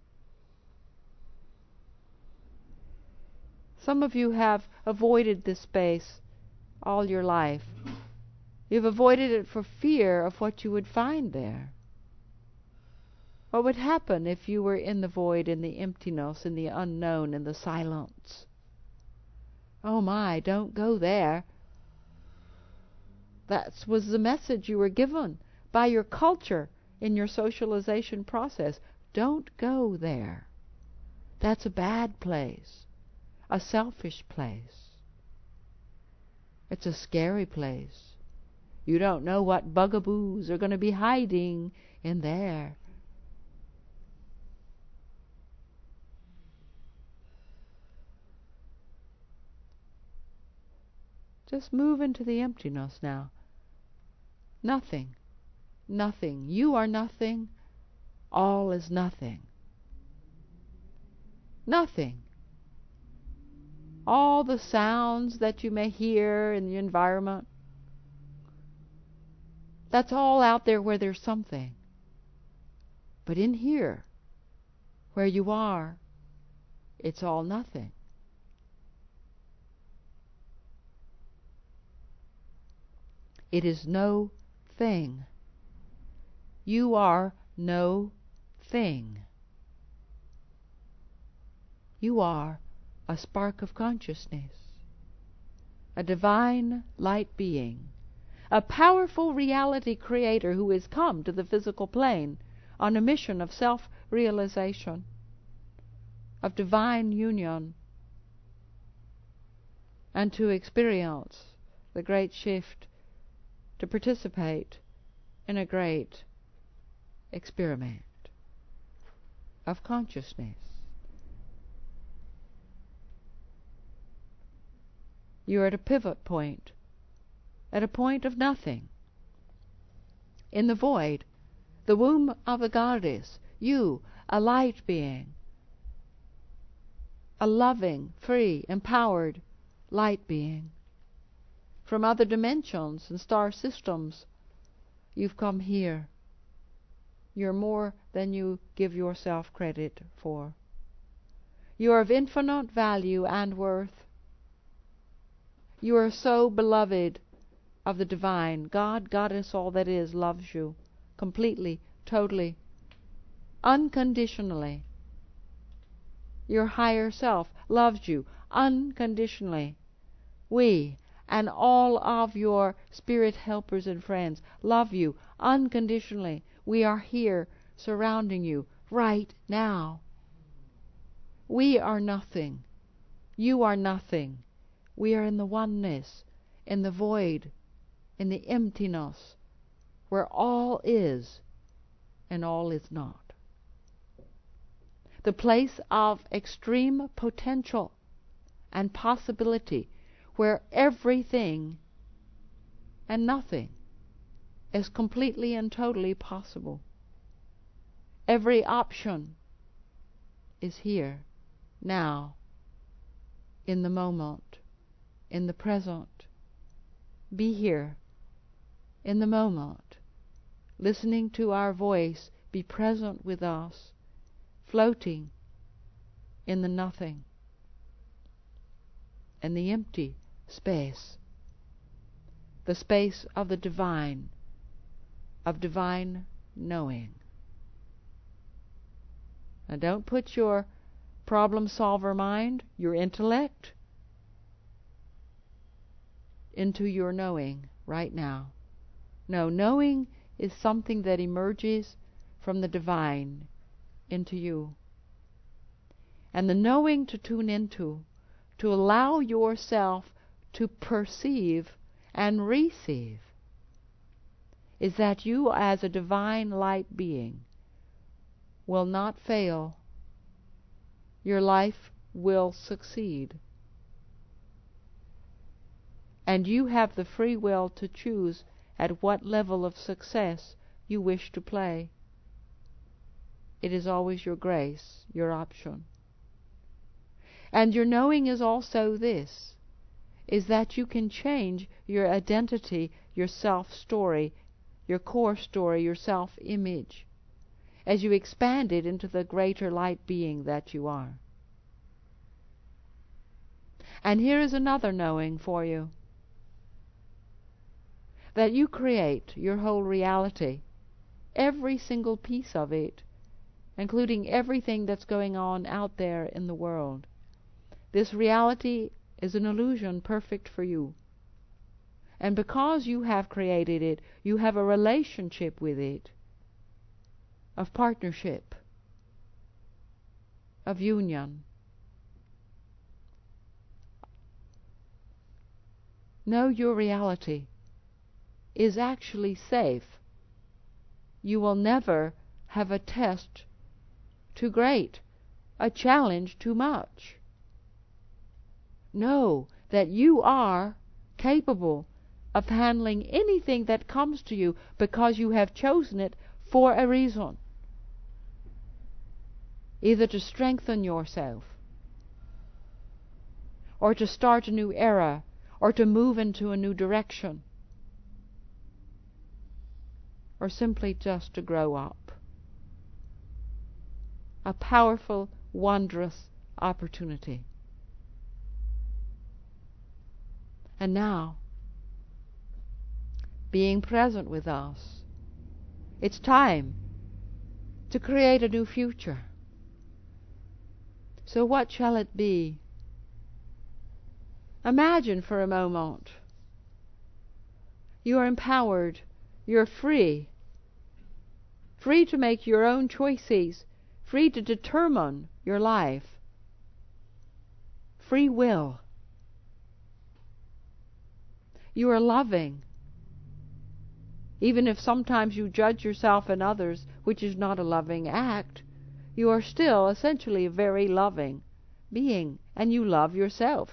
Some of you have avoided this space all your life. You've avoided it for fear of what you would find there. What would happen if you were in the void, in the emptiness, in the unknown, in the silence? Oh my, don't go there. That was the message you were given by your culture in your socialization process. Don't go there. That's a bad place. A selfish place. It's a scary place. You don't know what bugaboos are going to be hiding in there. Just move into the emptiness now. Nothing. Nothing. You are nothing. All is nothing. Nothing. All the sounds that you may hear in the environment, that's all out there where there's something. But in here, where you are, it's all nothing. It is no thing. You are no thing. You are a spark of consciousness, a divine light being, a powerful reality creator who has come to the physical plane on a mission of self-realization, of divine union, and to experience the great shift, to participate in a great experiment of consciousness. You're at a pivot point, at a point of nothing. In the void, the womb of the goddess, you, a light being, a loving, free, empowered light being. From other dimensions and star systems, you've come here. You're more than you give yourself credit for. You are of infinite value and worth. You are so beloved of the divine. God, Goddess, all that is, loves you completely, totally, unconditionally. Your higher self loves you unconditionally. We and all of your spirit helpers and friends love you unconditionally. We are here surrounding you right now. We are nothing. You are nothing. We are in the oneness, in the void, in the emptiness, where all is and all is not. The place of extreme potential and possibility, where everything and nothing is completely and totally possible. Every option is here. now, in the moment, in the present. Be here, in the moment, listening to our voice. Be present with us, floating in the nothing and the empty space, the space of the divine, of divine knowing. Now don't put your problem solver mind, your intellect, into your knowing right now. No, knowing is something that emerges from the divine into you. And the knowing to tune into, to allow yourself to perceive and receive, is that you as a divine light being will not fail. Your life will succeed. And you have the free will to choose at what level of success you wish to play. It is always your grace, your option. And your knowing is also this, is that you can change your identity, your self-story, your core story, your self-image, as you expand it into the greater light being that you are. And here is another knowing for you, that you create your whole reality, every single piece of it, including everything that's going on out there in the world. This reality is an illusion perfect for you. And because you have created it, you have a relationship with it, of partnership, of union. Know your reality is actually safe. You will never have a test too great, a challenge too much. Know that you are capable of handling anything that comes to you because you have chosen it for a reason. Either to strengthen yourself, or to start a new era, or to move into a new direction, or simply just to grow up. A powerful, wondrous opportunity. And now, being present with us, it's time to create a new future. So what shall it be? Imagine for a moment. You are empowered. You're free. Free to make your own choices. Free to determine your life. Free will. You are loving. Even if sometimes you judge yourself and others, which is not a loving act, you are still essentially a very loving being, and you love yourself.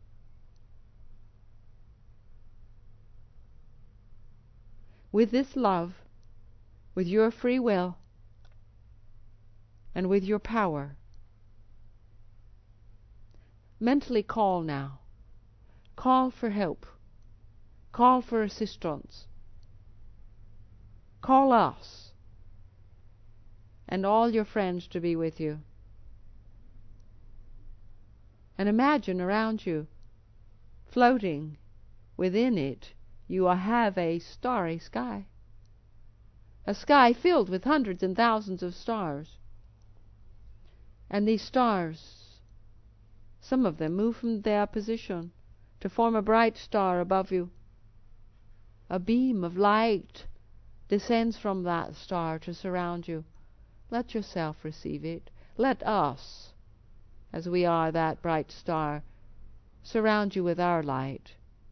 With this love, with your free will, and with your power, mentally call now. Call for help. Call for assistance. Call us and all your friends to be with you. And imagine around you, floating within it, you have a starry sky. A sky filled with hundreds and thousands of stars. And these stars, some of them move from their position to form a bright star above you. A beam of light descends from that star to surround you. Let yourself receive it. Let us, as we are that bright star, surround you with our light.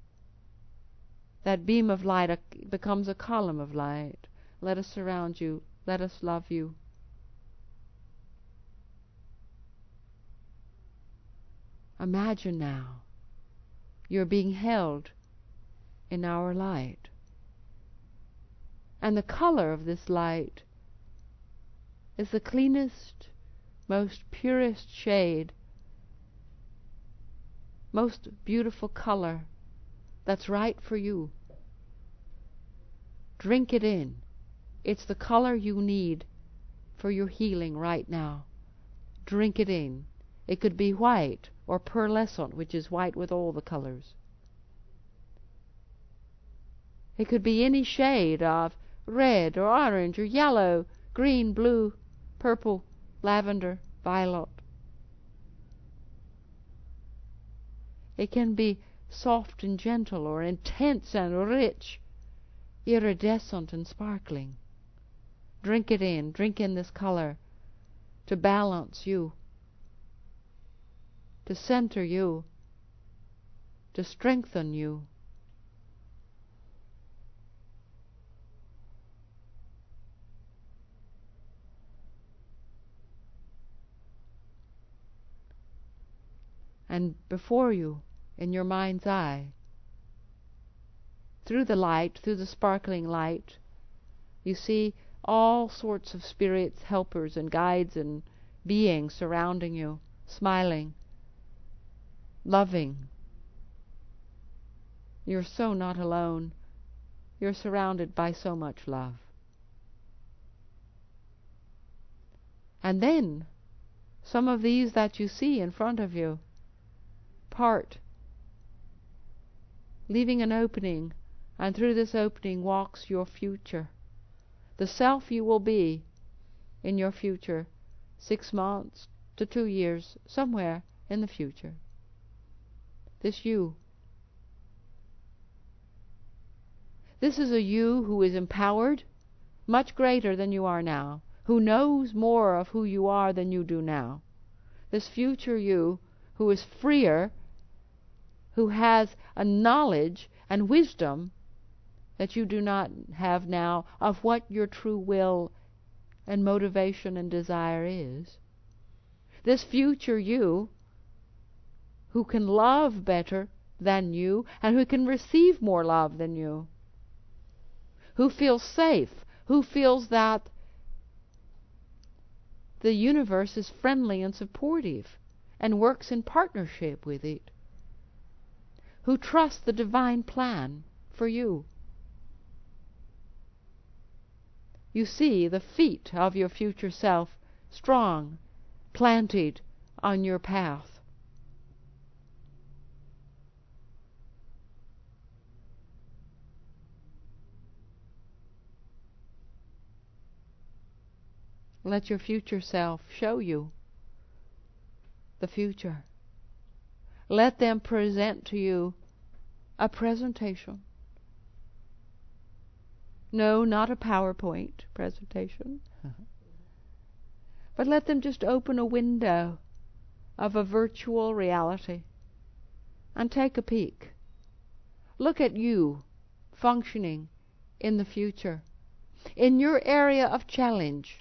That beam of light becomes a column of light. Let us surround you. Let us love you. Imagine now you're being held in our light. And the color of this light is the cleanest, most purest shade most beautiful color that's right for you. Drink it in. It's the color you need for your healing right now. Drink it in. It could be white or pearlescent, which is white with all the colors. It could be any shade of red or orange or yellow, green, blue, purple, lavender, violet. It can be soft and gentle or intense and rich, iridescent and sparkling. Drink it in. Drink in this color to balance you, to center you, to strengthen you. And before you, in your mind's eye, through the light, through the sparkling light, you see all sorts of spirits, helpers and guides and beings surrounding you, smiling, loving. You're so not alone. You're surrounded by so much love. And then, some of these that you see in front of you part, leaving an opening, and through this opening walks your future. The self you will be in your future, six months to two years, somewhere in the future. This you. This is a you who is empowered, much greater than you are now, who knows more of who you are than you do now. This future you, who is freer, who has a knowledge and wisdom that you do not have now of what your true will and motivation and desire is. This future you, who can love better than you and who can receive more love than you, who feels safe, who feels that the universe is friendly and supportive and works in partnership with it, who trusts the divine plan for you. You see the feet of your future self strong, planted on your path. Let your future self show you the future. Let them present to you a presentation. No, not a PowerPoint presentation. But let them just open a window of a virtual reality and take a peek. Look at you functioning in the future, in your area of challenge.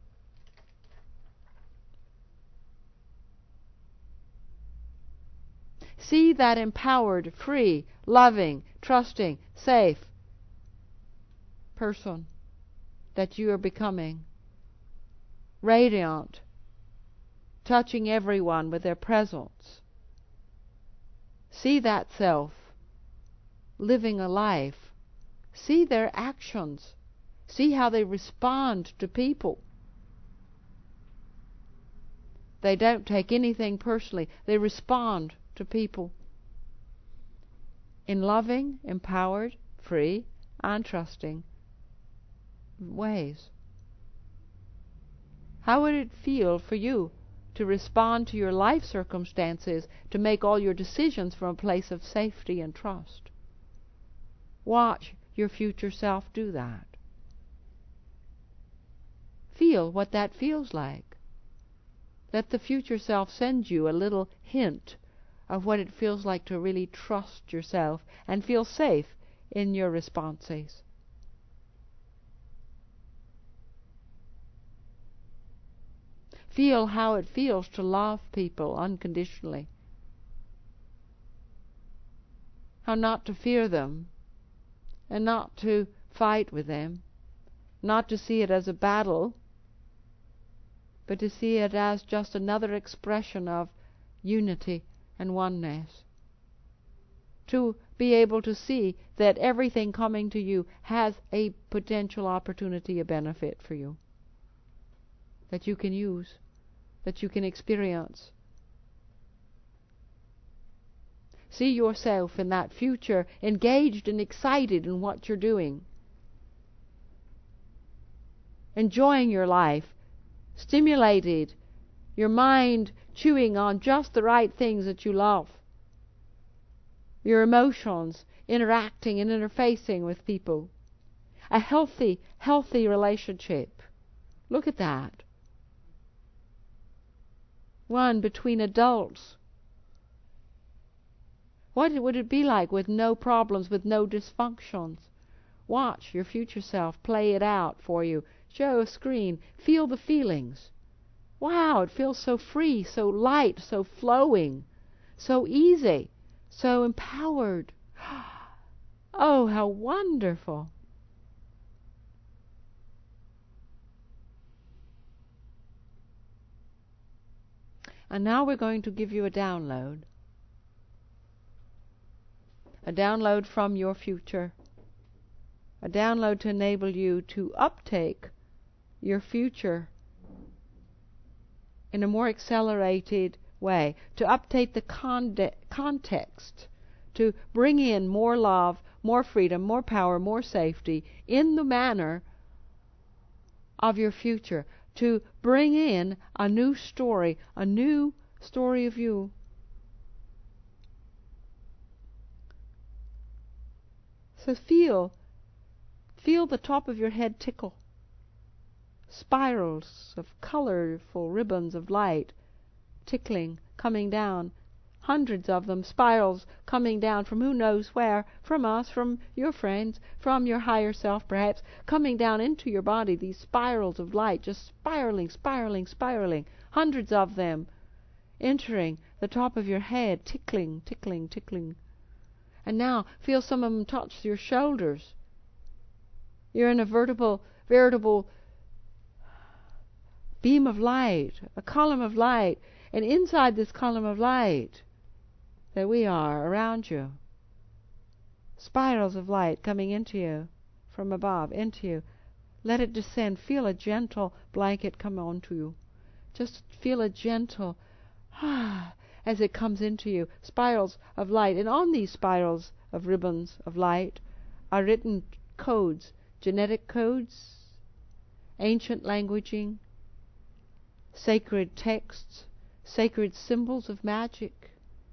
See that empowered, free, loving, trusting, safe person that you are becoming. Radiant, touching everyone with their presence. See that self living a life. See their actions. See how they respond to people. They don't take anything personally. They respond to people in loving, empowered, free, and trusting ways. How would it feel for you to respond to your life circumstances, to make all your decisions from a place of safety and trust? Watch your future self do that. Feel what that feels like. Let the future self send you a little hint of what it feels like to really trust yourself and feel safe in your responses. Feel how it feels to love people unconditionally. How not to fear them and not to fight with them, not to see it as a battle, but to see it as just another expression of unity and oneness. to be able to see that everything coming to you has a potential opportunity, a benefit for you, that you can use, that you can experience. See yourself in that future, engaged and excited in what you're doing, enjoying your life, stimulated, your mind chewing on just the right things that you love, your emotions interacting and interfacing with people, a healthy, healthy relationship. Look at that. One between adults. What would it be like with no problems, with no dysfunctions? Watch your future self play it out for you. Show a screen. Feel the feelings. Wow, it feels so free, so light, so flowing, so easy, so empowered. Oh, how wonderful. And now we're going to give you a download. A download from your future. A download to enable you to uptake your future in a more accelerated way, to update the conde- context, to bring in more love, more freedom, more power, more safety in the manner of your future, to bring in a new story, a new story of you. So feel, feel the top of your head tickle. Spirals of colorful ribbons of light tickling, coming down. Hundreds of them, spirals coming down from who knows where, from us, from your friends, from your higher self perhaps, coming down into your body, these spirals of light, just spiraling, spiraling, spiraling. Hundreds of them entering the top of your head, tickling, tickling, tickling. And now feel some of them touch your shoulders. You're in a veritable, veritable beam of light, a column of light. And inside this column of light that we are around you, spirals of light coming into you from above, into you. Let it descend. Feel a gentle blanket come onto you. Just feel a gentle ah as it comes into you. Spirals of light. And on these spirals of ribbons of light are written codes, genetic codes, ancient languaging, sacred texts, sacred symbols of magic.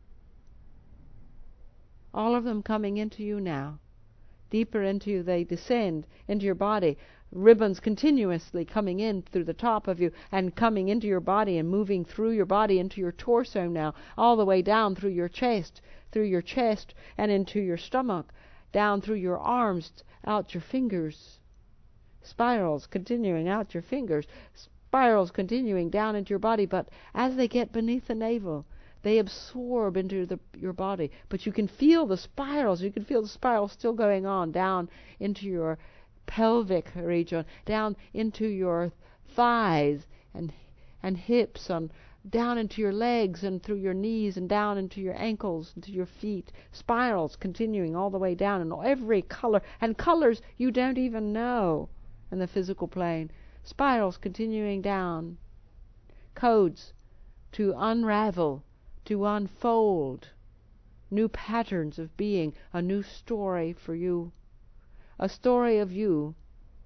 All of them coming into you now. Deeper into you they descend, into your body. Ribbons continuously coming in through the top of you and coming into your body and moving through your body into your torso now, all the way down through your chest, through your chest and into your stomach, down through your arms, out your fingers. Spirals continuing out your fingers. Spirals continuing down into your body, but as they get beneath the navel, they absorb into the, your body. But you can feel the spirals. You can feel the spirals still going on down into your pelvic region, down into your thighs and and hips, and down into your legs and through your knees and down into your ankles, into your feet. Spirals continuing all the way down in every color, and colors you don't even know in the physical plane. Spirals continuing down. Codes to unravel, to unfold. New patterns of being, a new story for you. A story of you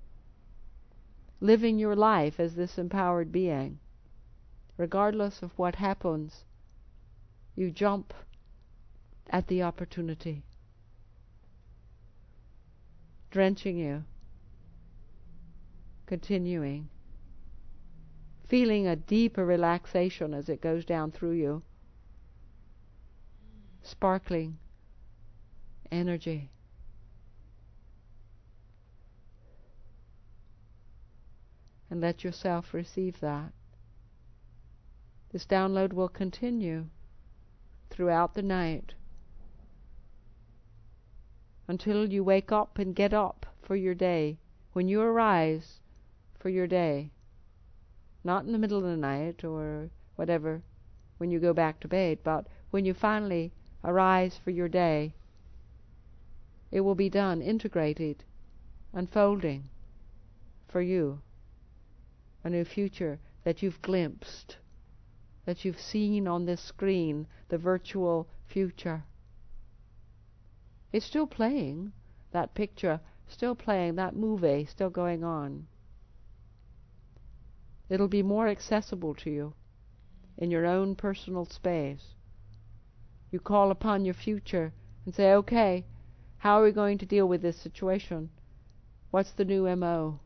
living your life as this empowered being. Regardless of what happens, you jump at the opportunity, drenching you, continuing, feeling a deeper relaxation as it goes down through you, sparkling energy. And let yourself receive that. This download will continue throughout the night until you wake up and get up for your day. When you arise for your day, not in the middle of the night or whatever, when you go back to bed, but when you finally arise for your day, It will be done, integrated, unfolding for you. A new future that you've glimpsed, that you've seen on this screen, the virtual future. It's still playing, that picture, still playing, that movie, still going on. It'll be more accessible to you in your own personal space. You call upon your future and say, okay, how are we going to deal with this situation? What's the new M O?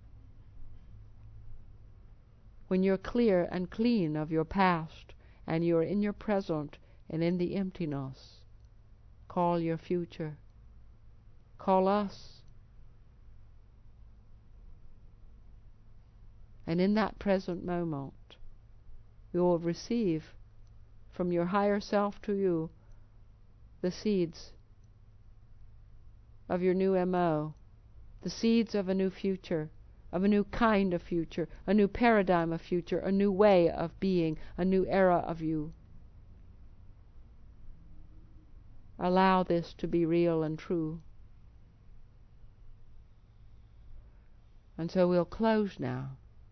When you're clear and clean of your past and you're in your present and in the emptiness, call your future. Call us. And in that present moment, you will receive from your higher self to you the seeds of your new M O, the seeds of a new future, of a new kind of future, a new paradigm of future, a new way of being, a new era of you. Allow this to be real and true. And so we'll close now.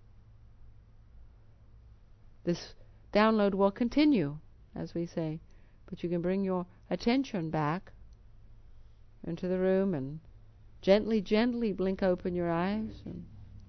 This download will continue, as we say, but you can bring your attention back into the room and gently, gently blink open your eyes. And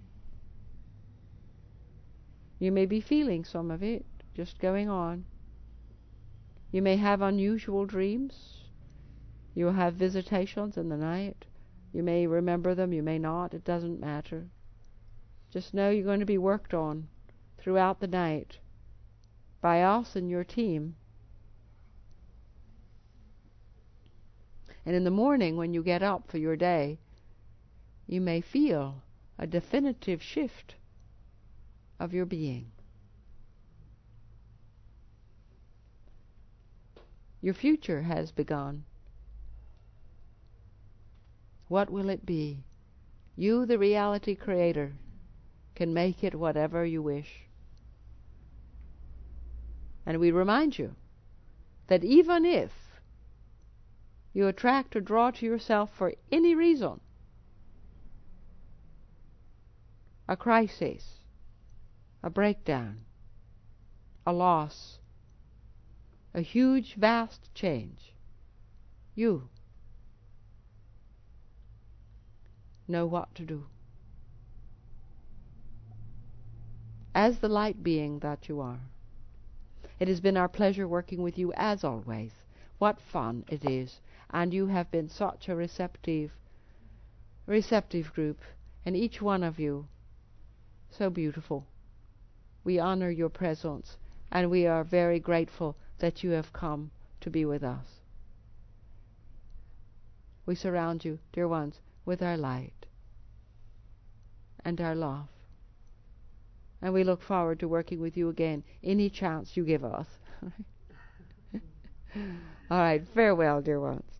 you may be feeling some of it just going on. You may have unusual dreams. You will have visitations in the night. You may remember them, you may not. It doesn't matter. Just know you're going to be worked on throughout the night by us and your team. And in the morning, when you get up for your day, you may feel a definitive shift of your being. Your future has begun. What will it be? You, the reality creator, can make it whatever you wish. And we remind you that even if you attract or draw to yourself for any reason a crisis, a breakdown, a loss, a huge, vast change, you know what to do. As the light being that you are, it has been our pleasure working with you as always. What fun it is. And you have been such a receptive, receptive group, and each one of you so beautiful. We honor your presence, and we are very grateful that you have come to be with us. We surround you, dear ones, with our light and our love. And we look forward to working with you again any chance you give us. All right, farewell, dear ones.